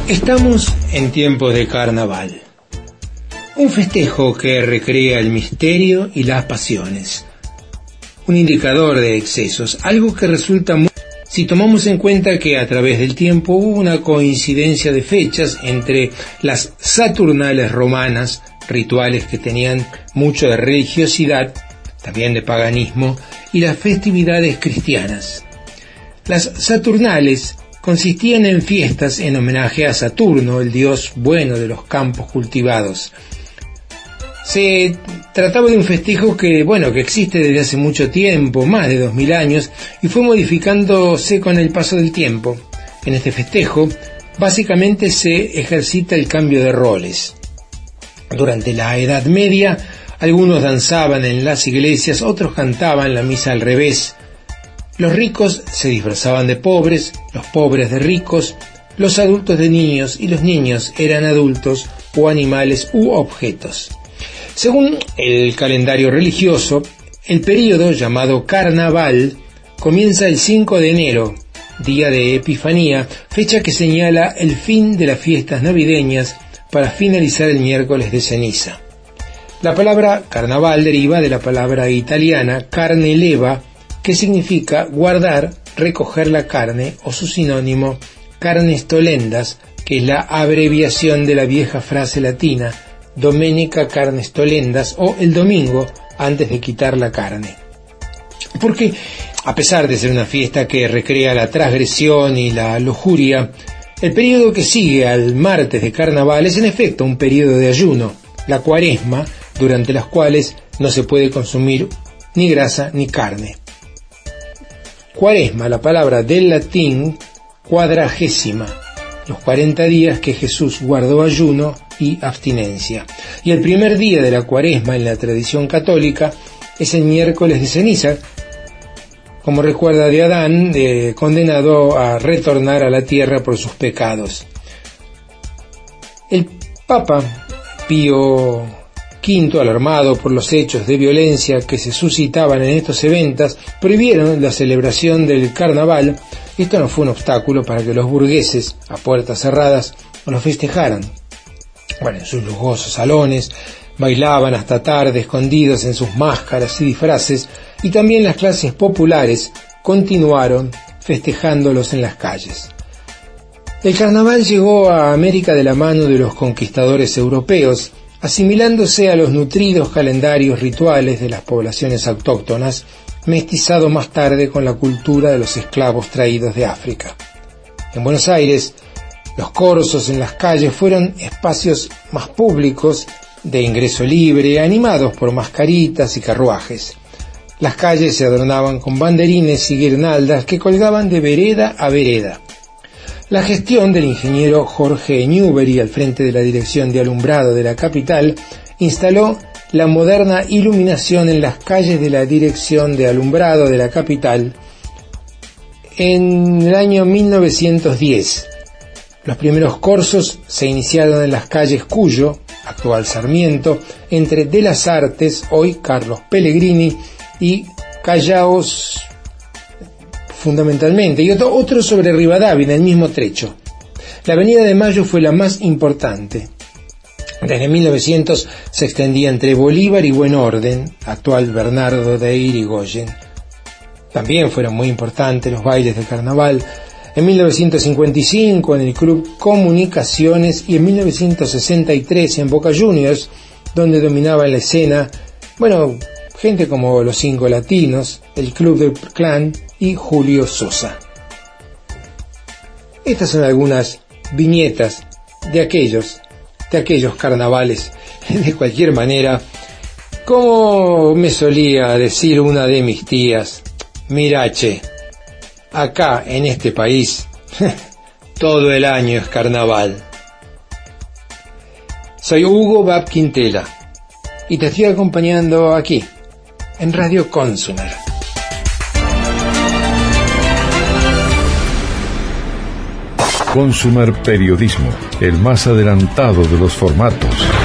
Estamos en tiempos de carnaval, un festejo que recrea el misterio y las pasiones, un indicador de excesos, algo que resulta muy si tomamos en cuenta que a través del tiempo hubo una coincidencia de fechas entre las Saturnales romanas, rituales que tenían mucho de religiosidad, también de paganismo, y las festividades cristianas. Las Saturnales consistían en fiestas en homenaje a Saturno, el dios bueno de los campos cultivados. Se trataba de un festejo que existe desde hace mucho tiempo, más de 2000 años, y fue modificándose con el paso del tiempo. En este festejo, básicamente se ejercita el cambio de roles. Durante la Edad Media, algunos danzaban en las iglesias, otros cantaban la misa al revés. Los ricos se disfrazaban de pobres, los pobres de ricos, los adultos de niños y los niños eran adultos o animales u objetos. Según el calendario religioso, el período llamado Carnaval comienza el 5 de enero, día de Epifanía, fecha que señala el fin de las fiestas navideñas para finalizar el miércoles de ceniza. La palabra carnaval deriva de la palabra italiana carne leva, que significa guardar, recoger la carne, o su sinónimo, carnes tolendas, que es la abreviación de la vieja frase latina Domenica carnes tolendas, o el domingo antes de quitar la carne. Porque, a pesar de ser una fiesta que recrea la transgresión y la lujuria, el periodo que sigue al martes de carnaval es en efecto un periodo de ayuno, la cuaresma, durante las cuales no se puede consumir ni grasa ni carne. Cuaresma, la palabra del latín cuadragésima, los 40 días que Jesús guardó ayuno y abstinencia. Y el primer día de la cuaresma en la tradición católica es el miércoles de ceniza, como recuerda de Adán, condenado a retornar a la tierra por sus pecados. El Papa Pío V, alarmado por los hechos de violencia que se suscitaban en estos eventos, prohibieron la celebración del carnaval. Esto no fue un obstáculo para que los burgueses, a puertas cerradas, lo festejaran. En sus lujosos salones, bailaban hasta tarde escondidos en sus máscaras y disfraces, y también las clases populares continuaron festejándolos en las calles. El carnaval llegó a América de la mano de los conquistadores europeos, asimilándose a los nutridos calendarios rituales de las poblaciones autóctonas, mestizado más tarde con la cultura de los esclavos traídos de África. En Buenos Aires, los corzos en las calles fueron espacios más públicos, de ingreso libre, animados por mascaritas y carruajes. Las calles se adornaban con banderines y guirnaldas que colgaban de vereda a vereda. La gestión del ingeniero Jorge Newbery al frente de la Dirección de Alumbrado de la capital instaló la moderna iluminación en las calles de la Dirección de Alumbrado de la capital en el año 1910. Los primeros corzos se iniciaron en las calles Cuyo, actual Sarmiento, entre De las Artes, hoy Carlos Pellegrini, y Callaos, fundamentalmente, y otro sobre Rivadavia, en el mismo trecho. La Avenida de Mayo fue la más importante. Desde 1900 se extendía entre Bolívar y Buen Orden, actual Bernardo de Irigoyen. También fueron muy importantes los bailes de carnaval. En 1955 en el Club Comunicaciones y en 1963 en Boca Juniors, donde dominaba la escena, gente como Los Cinco Latinos, el Club del Clan y Julio Sosa. Estas son algunas viñetas de aquellos carnavales. De cualquier manera, como me solía decir una de mis tías, mira, che, acá en este país todo el año es carnaval. Soy Hugo Bab Quintela y te estoy acompañando aquí en Radio Consumer. Consumer Periodismo, el más adelantado de los formatos.